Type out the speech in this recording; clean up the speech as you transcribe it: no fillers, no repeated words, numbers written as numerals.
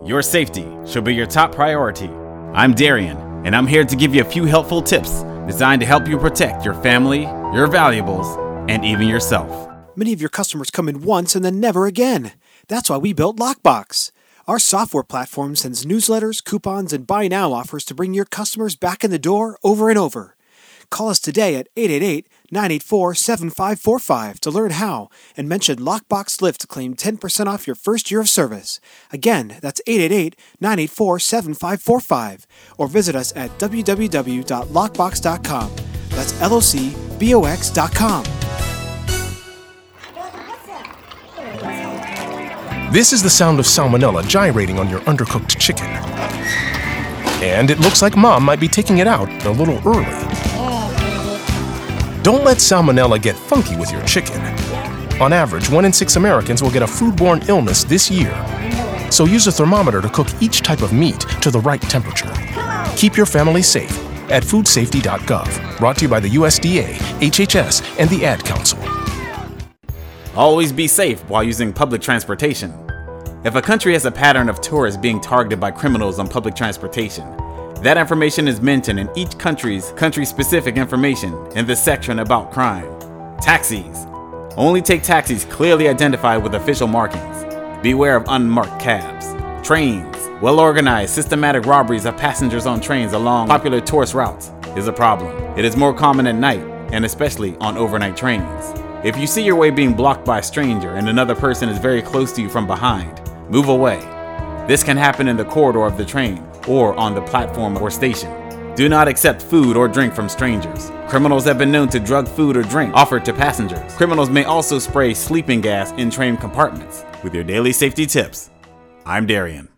Your safety should be your top priority. I'm Darian, and I'm here to give you a few helpful tips designed to help you protect your family, your valuables, and even yourself. Many of your customers come in once and then never again. That's why we built Lockbox. Our software platform sends newsletters, coupons, and buy now offers to bring your customers back in the door over and over. Call us today at 888-984-7545 to learn how and mention Lockbox Lift to claim 10% off your first year of service. Again, that's 888-984-7545 or visit us at www.lockbox.com. That's LOCBOX.com. This is the sound of salmonella gyrating on your undercooked chicken. And it looks like Mom might be taking it out a little early. Don't let salmonella get funky with your chicken. On average, 1 in 6 Americans will get a foodborne illness this year. So use a thermometer to cook each type of meat to the right temperature. Keep your family safe at foodsafety.gov. Brought to you by the USDA, HHS, and the Ad Council. Always be safe while using public transportation. If a country has a pattern of tourists being targeted by criminals on public transportation, that information is mentioned in each country's country-specific information in the section about crime. Taxis. Only take taxis clearly identified with official markings. Beware of unmarked cabs. Trains. Well-organized, systematic robberies of passengers on trains along popular tourist routes is a problem. It is more common at night, and especially on overnight trains. If you see your way being blocked by a stranger and another person is very close to you from behind, move away. This can happen in the corridor of the train or on the platform or station. Do not accept food or drink from strangers. Criminals have been known to drug food or drink offered to passengers. Criminals may also spray sleeping gas in train compartments. With your daily safety tips, I'm Darian.